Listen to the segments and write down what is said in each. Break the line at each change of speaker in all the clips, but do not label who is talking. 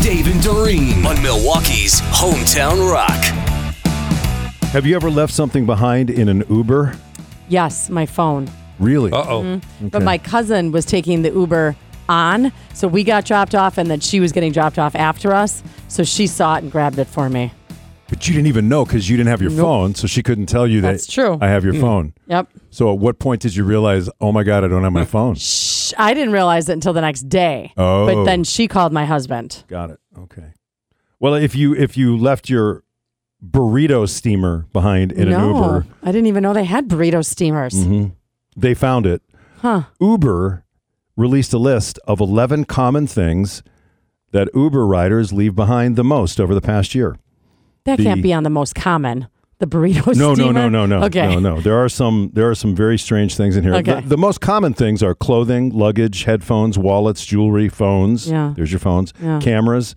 Dave and Doreen on Milwaukee's Hometown Rock.
Have you ever left something behind in an Uber?
Yes, my phone.
Really?
Uh-oh.
Mm-hmm. But my cousin was taking the Uber on, so we got dropped off, and then she was getting dropped off after us, so she saw it and grabbed it for me.
But you didn't even know because you didn't have your phone, so she couldn't tell you
That's
that
true.
I have your phone.
Yep.
So at what point did you realize, oh my God, I don't have my phone?
I didn't realize it until the next day.
Oh.
But then she called my husband.
Got it. Okay. Well, if you left your burrito steamer behind in an Uber.
I didn't even know they had burrito steamers.
Mm-hmm. They found it.
Huh.
Uber released a list of 11 common things that Uber riders leave behind the most over the past year.
That can't be on the most common. The burrito steamer?
No.
Okay.
No. There are some very strange things in here.
Okay.
The most common things are clothing, luggage, headphones, wallets, jewelry, phones.
Yeah.
There's your phones.
Yeah.
Cameras,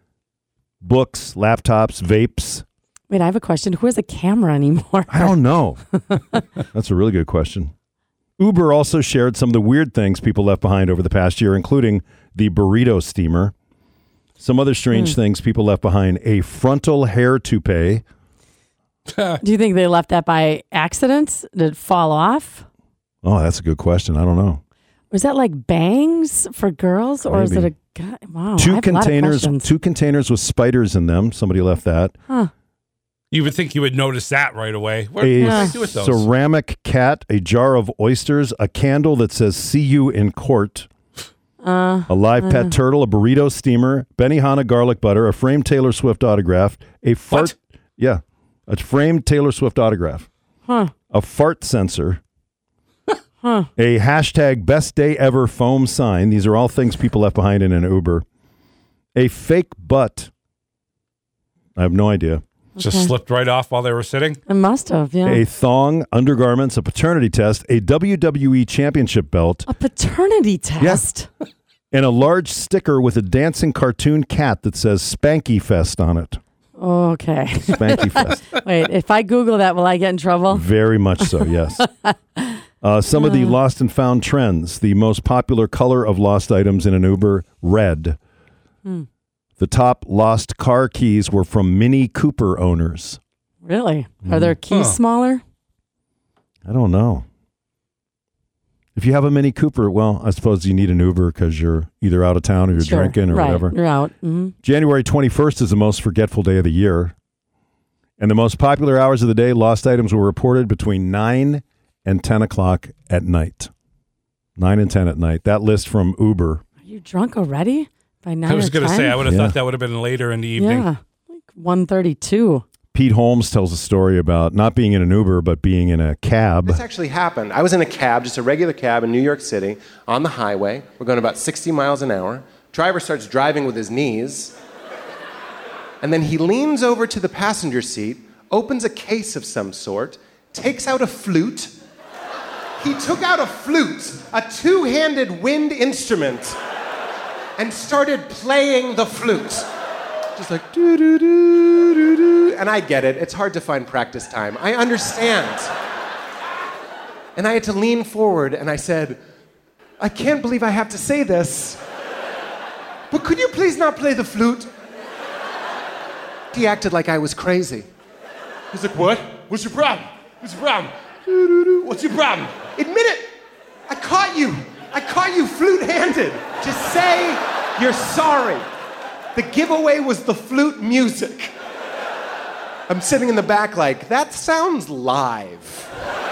books, laptops, vapes.
Wait, I have a question. Who has a camera anymore?
I don't know. That's a really good question. Uber also shared some of the weird things people left behind over the past year, including the burrito steamer. Some other strange things people left behind: a frontal hair toupee.
Do you think they left that by accident? Did it fall off?
Oh, that's a good question. I don't know.
Was that like bangs for girls, or is it
Maybe.
a guy? Wow, I
Two
have a lot of
containers
questions.
with spiders in them. Somebody left that.
Huh.
You would think you would notice that right away. What
A
do I do with those?
ceramic cat, a jar of oysters, a candle that says "See you in court." A live pet turtle, a burrito steamer, Benihana garlic butter, a framed Taylor Swift autograph, a fart.
What?
Yeah, a framed Taylor Swift autograph.
Huh.
A fart sensor.
Huh.
A hashtag best day ever foam sign. These are all things people left behind in an Uber. A fake butt. I have no idea.
Just slipped right off while they were sitting?
It must have, yeah.
A thong, undergarments, a paternity test, a WWE championship belt,
A paternity test?
and a large sticker with a dancing cartoon cat that says Spanky Fest on it.
Okay.
Spanky Fest.
Wait, if I Google that, will I get in trouble?
Very much so, yes. Some of the lost and found trends. The most popular color of lost items in an Uber, red. The top lost car keys were from Mini Cooper owners.
Really? Are their keys smaller?
I don't know. If you have a Mini Cooper, well, I suppose you need an Uber because you're either out of town or you're
Sure.
drinking or
right.
whatever.
You're out. Mm-hmm.
January 21st is the most forgetful day of the year. And the most popular hours of the day, lost items were reported between 9 and 10 o'clock at night. 9 and 10 at night. That list from Uber.
Are you drunk already? By 9
I was
going to
say, I would have
Yeah.
thought that would have been later in the evening.
Yeah, like 1:32.
Pete Holmes tells a story about not being in an Uber, but being in a cab.
This actually happened. I was in a cab, just a regular cab in New York City, on the highway. We're going about 60 miles an hour. Driver starts driving with his knees. And then he leans over to the passenger seat, opens a case of some sort, takes out a flute. He took out a flute, a two-handed wind instrument, and started playing the flute. Just like, do-do-do-do-do. And I get it. It's hard to find practice time. I understand. And I had to lean forward, and I said, I can't believe I have to say this, but could you please not play the flute? He acted like I was crazy. He's like, what? What's your problem? What's your problem? What's your problem? Admit it. I caught you. I caught you flute-handed. Just say you're sorry. The giveaway was the flute music. I'm sitting in the back like, that sounds live.